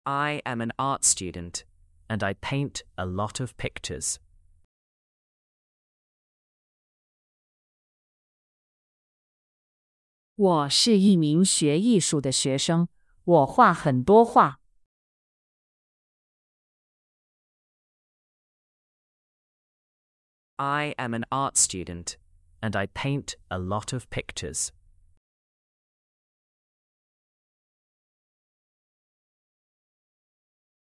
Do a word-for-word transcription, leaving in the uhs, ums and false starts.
I am an art student, and I paint a lot of pictures. 我是一名学艺术的学生，我画很多画。 I am an art student, and I paint a lot of pictures.